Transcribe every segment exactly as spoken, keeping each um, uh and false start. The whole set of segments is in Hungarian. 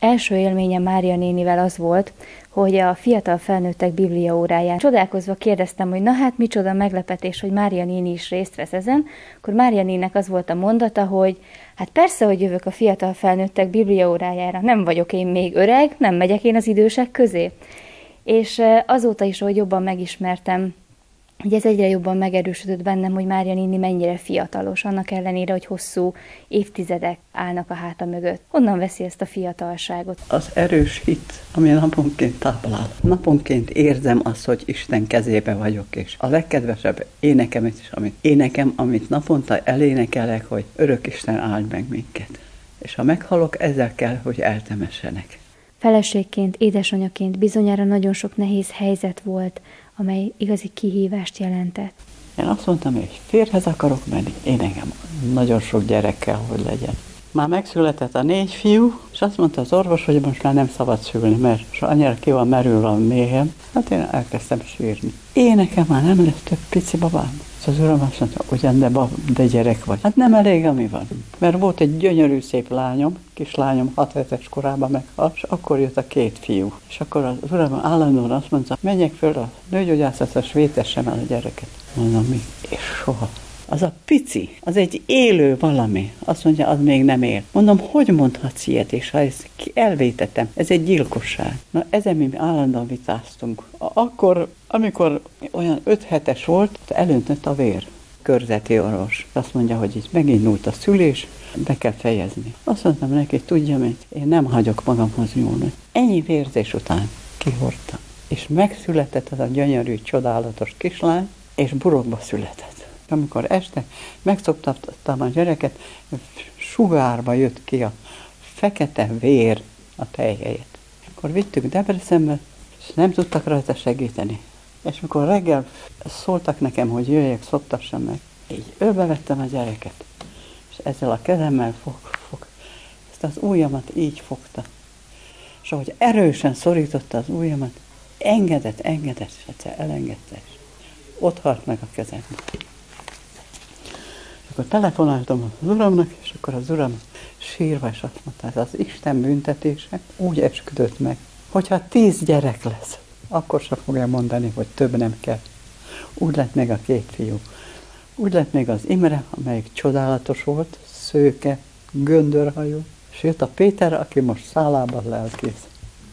első élményem Mária nénivel az volt, hogy a fiatal felnőttek bibliaóráján csodálkozva kérdeztem, hogy na hát micsoda meglepetés, hogy Mária néni is részt vesz ezen, akkor Mária néninek az volt a mondata, hogy hát persze, hogy jövök a fiatal felnőttek bibliaórájára, nem vagyok én még öreg, nem megyek én az idősek közé. És azóta is, ahogy jobban megismertem, hogy ez egyre jobban megerősödött bennem, hogy Mária néni mennyire fiatalos, annak ellenére, hogy hosszú évtizedek állnak a háta mögött. Honnan veszi ezt a fiatalságot? Az erős hit, ami naponként táplál. Naponként érzem azt, hogy Isten kezébe vagyok, és a legkedvesebb énekem is, amit énekem, amit naponta elénekelek, hogy örök Isten áld meg minket. És ha meghalok, ezzel kell, hogy eltemessenek. Feleségként, édesanyaként bizonyára nagyon sok nehéz helyzet volt, amely igazi kihívást jelentett. Én azt mondtam, hogy férjhez akarok menni, én engem nagyon sok gyerek kell, hogy legyen. Már megszületett a négy fiú, és azt mondta az orvos, hogy most már nem szabad szülni, mert annyira ki van merül a méhem. Hát én elkezdtem sírni. Én nekem már nem lesz több pici babám. Az uram azt mondta, ugyan de, bab, de gyerek vagy. Hát nem elég, ami van. Mert volt egy gyönyörű szép lányom, kislányom hat hetes korában meghalt, és akkor jött a két fiú. És akkor az uram állandóan azt mondta, menjek föl a nőgyógyászatra, és vétessem el a gyereket. Mondom, mi? És soha. Az a pici, az egy élő valami. Azt mondja, az még nem él. Mondom, hogy mondhatsz ilyet, és ha ezt elvétettem, ez egy gyilkosság. Na ezen mi állandóan vitáztunk. Akkor, amikor olyan öt hetes volt, elöntött a vér. Körzeti orvos. Azt mondja, hogy itt megint nyújt a szülés, be kell fejezni. Azt mondtam neki, tudja mit, én nem hagyok magamhoz nyúlni. Ennyi vérzés után kihordtam. És megszületett az a gyönyörű, csodálatos kislány, és burokba született. Amikor este megszoptattam a gyereket, sugárba jött ki a fekete vér a tejhelyet. Akkor vittük Debrecenbe, és nem tudtak rajta segíteni. És mikor reggel szóltak nekem, hogy jöjjek, szoptassam meg, így ölbevettem a gyereket, és ezzel a kezemmel fog, fog, ezt az ujjamat így fogta. És ahogy erősen szorította az ujjamat, engedett, engedett, és egyszer elengedte, és ott halt meg a kezemben. Akkor telefonáltam az uramnak, és akkor az uram sírva is azt mondta, ez az Isten büntetése úgy esküdött meg, hogyha tíz gyerek lesz, akkor sem fogja mondani, hogy több nem kell. Úgy lett meg a két fiú. Úgy lett meg az Imre, amelyik csodálatos volt, szőke, göndörhajú, és jött a Péter, aki most szállában lelkész.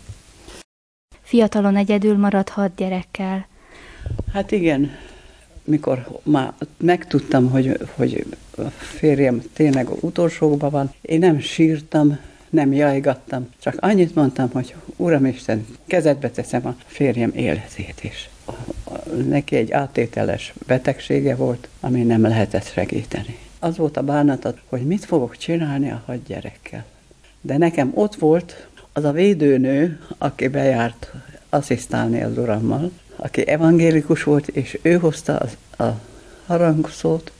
Fiatalon egyedül maradt hat gyerekkel. Hát igen, mikor már megtudtam, hogy, hogy a férjem tényleg utolsókban van, én nem sírtam, nem jajgattam, csak annyit mondtam, hogy Uramisten, kezedbe teszem a férjem életét is. Neki egy áttételes betegsége volt, ami nem lehetett segíteni. Az volt a bánatot, hogy mit fogok csinálni a hat gyerekkel. De nekem ott volt az a védőnő, aki bejárt asszisztálni az urammal, aki evangélikus volt, és ő hozta az, a harangszót,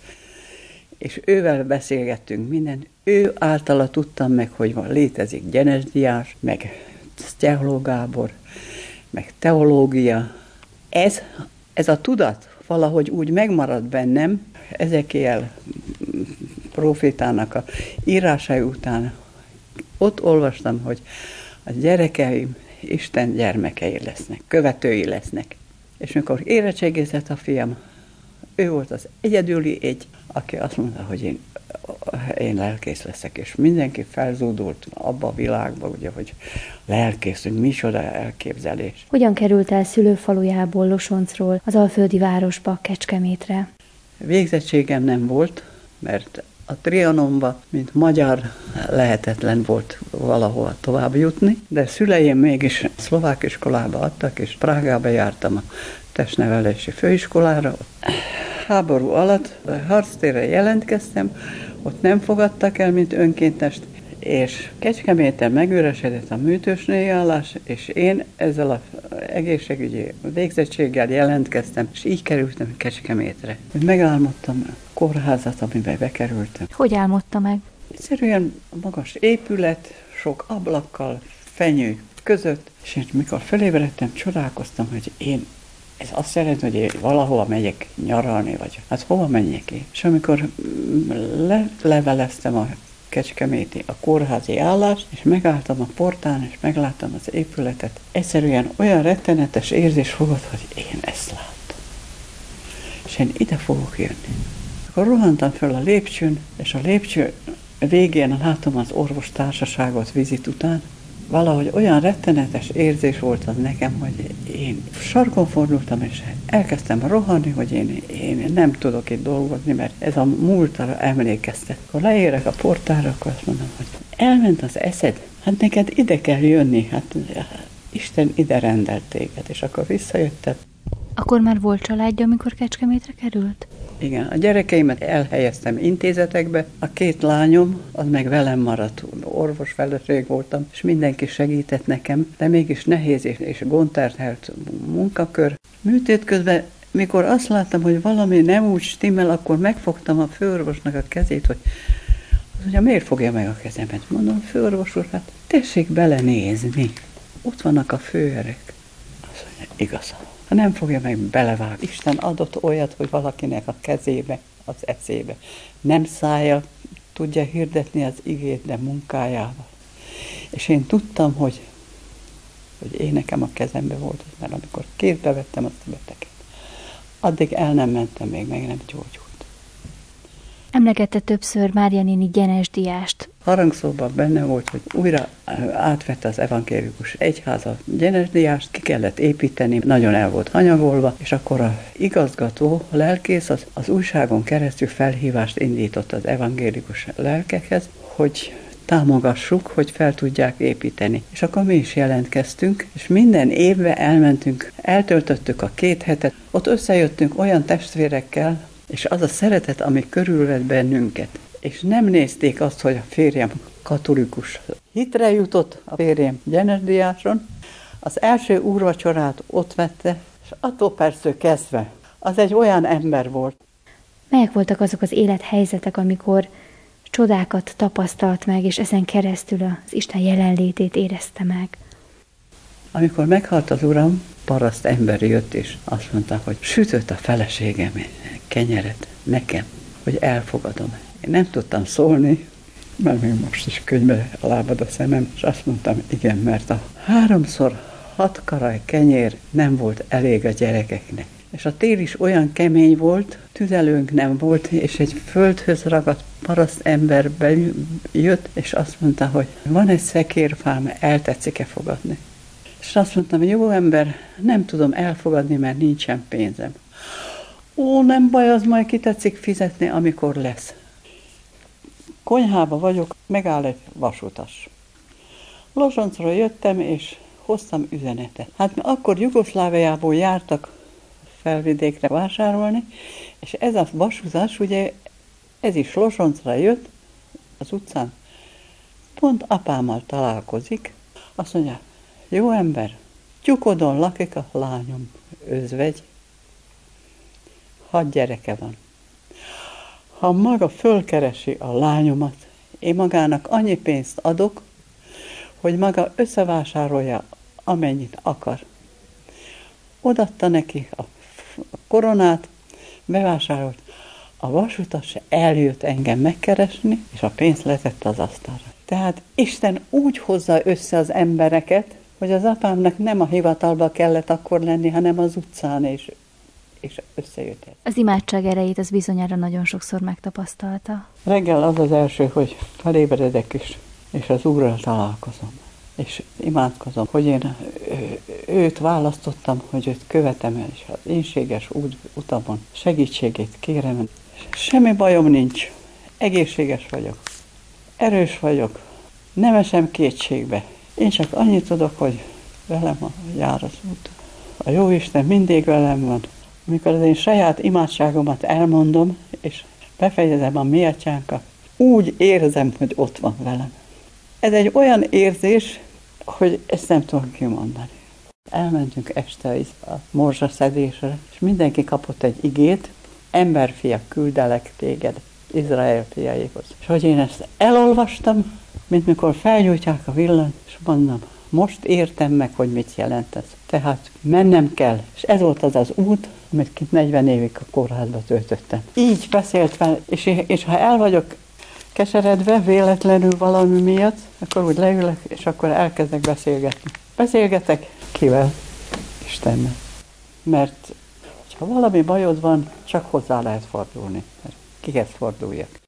és ővel beszélgettünk mindent. Ő általa tudtam meg, hogy van, létezik Gyenes Diás, meg Sztyehló Gábor, meg teológia. Ez, ez a tudat valahogy úgy megmaradt bennem, Ezekiel profétának a írásai után. Ott olvastam, hogy a gyerekeim Isten gyermekei lesznek, követői lesznek. És mikor érettségizett a fiam, ő volt az egyedüli egy, aki azt mondta, hogy én, én lelkész leszek, és mindenki felzúdult abba a világba, ugye, hogy lelkészünk, micsoda elképzelés. Hogyan került el szülőfalujából, Losoncról, az alföldi városba, Kecskemétre? Végzettségem nem volt, mert a Trianonba, mint magyar, lehetetlen volt valahol tovább jutni, de szüleim mégis szlovák iskolába adtak, és Prágába jártam a testnevelési főiskolára. Háború alatt harctérre jelentkeztem, ott nem fogadtak el, mint önkéntest, és Kecskeméten megüresedett a műtősnői állás, és én ezzel az egészségügyi végzettséggel jelentkeztem, és így kerültem Kecskemétre. Megálmodtam a kórházat, amiben bekerültem. Hogy álmodta meg? Egyszerűen magas épület, sok ablakkal, fenyő között, és én mikor felébredtem, csodálkoztam, hogy én ez azt jelenti, hogy én valahova megyek nyaralni, vagy hát hova menjek én. És amikor le- leveleztem a kecskeméti a kórházi állást, és megálltam a portán, és megláttam az épületet. Egyszerűen olyan rettenetes érzés fogott, hogy én ezt láttam. És én ide fogok jönni. Akkor rohantam föl a lépcsőn, és a lépcső végén látom az orvostársaságot vizit után. Valahogy olyan rettenetes érzés volt az nekem, hogy én sarkon fordultam, és elkezdtem rohanni, hogy én, én nem tudok itt dolgozni, mert ez a múltra emlékeztet. Akkor leérek a portára, akkor azt mondom, hogy elment az eszed, hát neked ide kell jönni, hát Isten ide rendelt téged, és akkor visszajöttem. Akkor már volt családja, amikor Kecskemétre került? Igen, a gyerekeimet elhelyeztem intézetekbe, a két lányom, az meg velem maradt, orvosfeleség voltam, és mindenki segített nekem, de mégis nehéz és, és gondterhelt munkakör. Műtét közben, mikor azt láttam, hogy valami nem úgy stimmel, akkor megfogtam a főorvosnak a kezét, hogy az ugye miért fogja meg a kezemet? Mondom, főorvos úr, hát tessék belenézni, ott vannak a főerek. Azt mondja, igaza. Ha nem fogja meg, belevág. Isten adott olyat, hogy valakinek a kezébe, az eszébe. Nem szájjal tudja hirdetni az igét, de munkájával. És én tudtam, hogy, hogy én nekem a kezembe volt, mert amikor kézbe vettem azt a beteget, addig el nem mentem, még meg nem gyógyult. Emlegette többször Mária néni Gyenes Diást. Harangszóban benne volt, hogy újra átvette az evangélikus egyház a Gyenes Diást, ki kellett építeni, nagyon el volt hanyagolva, és akkor az igazgató, a lelkész az, az újságon keresztül felhívást indított az evangélikus lelkekhez, hogy támogassuk, hogy fel tudják építeni. És akkor mi is jelentkeztünk, és minden évben elmentünk, eltöltöttük a két hetet, ott összejöttünk olyan testvérekkel, és az a szeretet, ami körülvett bennünket. És nem nézték azt, hogy a férjem katolikus hitre jutott, a férjem Gyenes Diáson. Az első úrvacsorát ott vette, és attól persze kezdve az egy olyan ember volt. Melyek voltak azok az élethelyzetek, amikor csodákat tapasztalt meg, és ezen keresztül az Isten jelenlétét érezte meg? Amikor meghalt az uram, paraszt ember jött, és azt mondta, hogy sütött a feleségem kenyeret nekem, hogy elfogadom. Én nem tudtam szólni, mert még most is könyvbe lábad a szemem, és azt mondtam, igen, mert a háromszor hat karaj kenyér nem volt elég a gyerekeknek. És a tél is olyan kemény volt, tüzelőnk nem volt, és egy földhöz ragadt paraszt ember jött, és azt mondta, hogy van egy szekérfám, el tetszik-e fogadni? És azt mondtam, jó ember, nem tudom elfogadni, mert nincsen pénzem. Ó, nem baj, az majd ki tetszik fizetni, amikor lesz. Konyhába vagyok, megáll egy vasutas. Losoncról jöttem, és hoztam üzenetet. Hát akkor Jugoszláviából jártak felvidékre vásárolni, és ez a vasutas, ugye, ez is Losoncra jött, az utcán, pont apámmal találkozik, azt mondja, jó ember, Tyukodon lakik a lányom, özvegy, hat gyereke van. Ha maga fölkeresi a lányomat, én magának annyi pénzt adok, hogy maga összevásárolja, amennyit akar. Odatta neki a koronát, bevásárolt. A vasutas eljött engem megkeresni, és a pénzt letette az asztalra. Tehát Isten úgy hozza össze az embereket, hogy az apámnak nem a hivatalba kellett akkor lenni, hanem az utcán, és, és összejött el. Az imádság erejét az bizonyára nagyon sokszor megtapasztalta. Reggel az az első, hogy felébredek is, és az Úrral találkozom. És imádkozom, hogy én őt választottam, hogy őt követem el, és az énséges út, utamon segítségét kérem. Semmi bajom nincs, egészséges vagyok, erős vagyok, nem esem kétségbe. Én csak annyit tudok, hogy velem jár az út. A Jóisten mindig velem van. Amikor az én saját imádságomat elmondom, és befejezem a mi atyánkat, úgy érzem, hogy ott van velem. Ez egy olyan érzés, hogy ezt nem tudom kimondani. Elmentünk este a morzsaszedésre, és mindenki kapott egy igét, emberfia, küldelek téged Izrael fiaihoz. És hogy én ezt elolvastam, mint mikor felgyújtják a villanyt, és mondom, most értem meg, hogy mit jelent ez. Tehát mennem kell, és ez volt az az út, amit kint negyven évig a kórházba töltöttem. Így beszélt fel, és, és ha el vagyok keseredve, véletlenül valami miatt, akkor úgy leülök, és akkor elkezdek beszélgetni. Beszélgetek kivel? Istennel. Mert ha valami bajod van, csak hozzá lehet fordulni. Kihez forduljak?